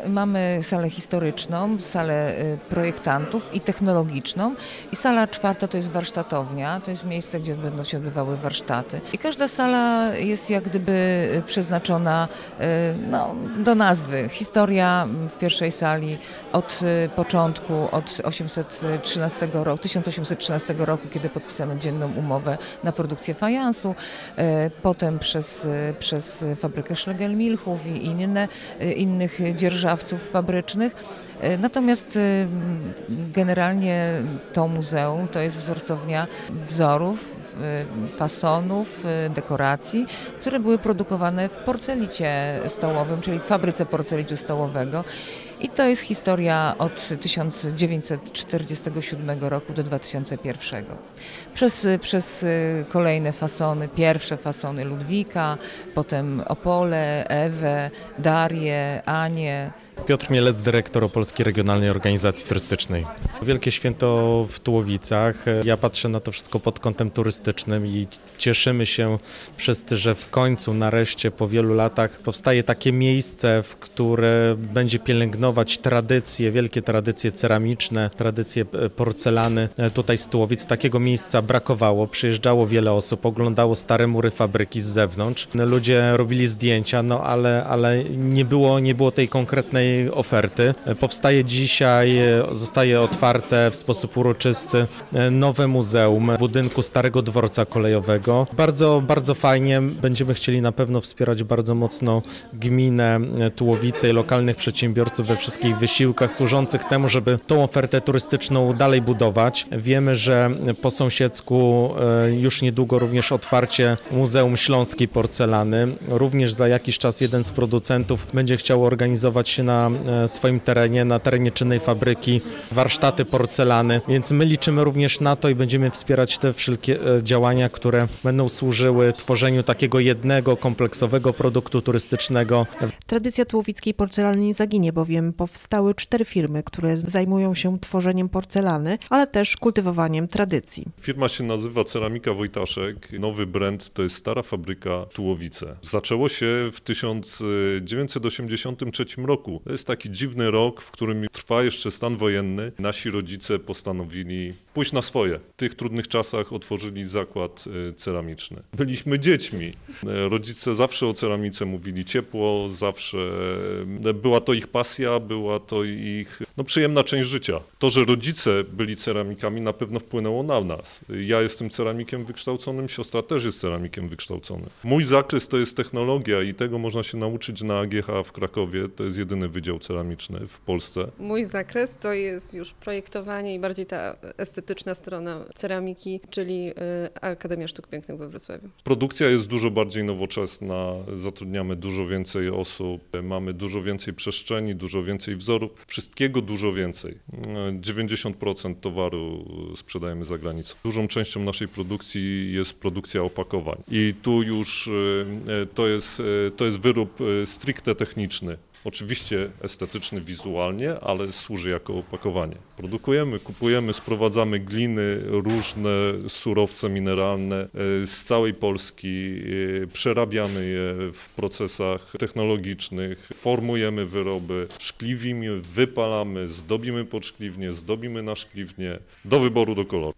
Mamy salę historyczną, salę projektantów i technologiczną i sala czwarta to jest warsztatownia, to jest miejsce, gdzie będą się odbywały warsztaty. I każda sala jest jak gdyby przeznaczona do nazwy. Historia w pierwszej sali od początku, od 1813 roku, kiedy podpisano dzienną umowę na produkcję fajansu, potem przez fabrykę Schlegelmilchów i innych dzierżawców fabrycznych. Natomiast generalnie to muzeum to jest wzorcownia wzorów, fasonów, dekoracji, które były produkowane w porcelicie stołowym, czyli w fabryce porcelitu stołowego. I to jest historia od 1947 roku do 2001. Przez kolejne fasony, pierwsze fasony Ludwika, potem Opole, Ewę, Darię, Anię. Piotr Mielec, dyrektor Opolskiej Regionalnej Organizacji Turystycznej. Wielkie święto w Tułowicach. Ja patrzę na to wszystko pod kątem turystycznym i cieszymy się wszyscy, że w końcu, nareszcie, po wielu latach powstaje takie miejsce, w które będzie pielęgnować tradycje, wielkie tradycje ceramiczne, tradycje porcelany. Tutaj z Tułowic takiego miejsca brakowało. Przyjeżdżało wiele osób, oglądało stare mury fabryki z zewnątrz. Ludzie robili zdjęcia, ale nie było tej konkretnej oferty. Powstaje dzisiaj, zostaje otwarte w sposób uroczysty nowe muzeum w budynku Starego Dworca Kolejowego. Bardzo, bardzo fajnie. Będziemy chcieli na pewno wspierać bardzo mocno gminę Tułowice i lokalnych przedsiębiorców we wszystkich wysiłkach służących temu, żeby tą ofertę turystyczną dalej budować. Wiemy, że po sąsiedzku już niedługo również otwarcie Muzeum Śląskiej Porcelany. Również za jakiś czas jeden z producentów będzie chciał organizować się na swoim terenie, na terenie czynnej fabryki, warsztaty porcelany, więc my liczymy również na to i będziemy wspierać te wszelkie działania, które będą służyły tworzeniu takiego jednego, kompleksowego produktu turystycznego. Tradycja tułowickiej porcelany nie zaginie, bowiem powstały 4 firmy, które zajmują się tworzeniem porcelany, ale też kultywowaniem tradycji. Firma się nazywa Ceramika Wojtaszek. Nowy brand to jest stara fabryka Tułowice. Zaczęło się w 1983 roku. To jest taki dziwny rok, w którym trwa jeszcze stan wojenny. Nasi rodzice postanowili pójść na swoje. W tych trudnych czasach otworzyli zakład ceramiczny. Byliśmy dziećmi. Rodzice zawsze o ceramice mówili ciepło, zawsze była to ich pasja, była to ich przyjemna część życia. To, że rodzice byli ceramikami, na pewno wpłynęło na nas. Ja jestem ceramikiem wykształconym, siostra też jest ceramikiem wykształconym. Mój zakres to jest technologia i tego można się nauczyć na AGH w Krakowie. To jest jedyny wydział ceramiczny w Polsce. Mój zakres to jest już projektowanie i bardziej ta estetyczna strona ceramiki, czyli Akademia Sztuk Pięknych we Wrocławiu. Produkcja jest dużo bardziej nowoczesna, zatrudniamy dużo więcej osób, mamy dużo więcej przestrzeni, dużo więcej wzorów, wszystkiego dużo więcej. 90% towaru sprzedajemy za granicą. Dużą częścią naszej produkcji jest produkcja opakowań i tu już to jest wyrób stricte techniczny. Oczywiście estetyczny wizualnie, ale służy jako opakowanie. Produkujemy, kupujemy, sprowadzamy gliny, różne surowce mineralne z całej Polski, przerabiamy je w procesach technologicznych, formujemy wyroby, szkliwimy, wypalamy, zdobimy pod szkliwnię, zdobimy na szkliwnię, do wyboru, do koloru.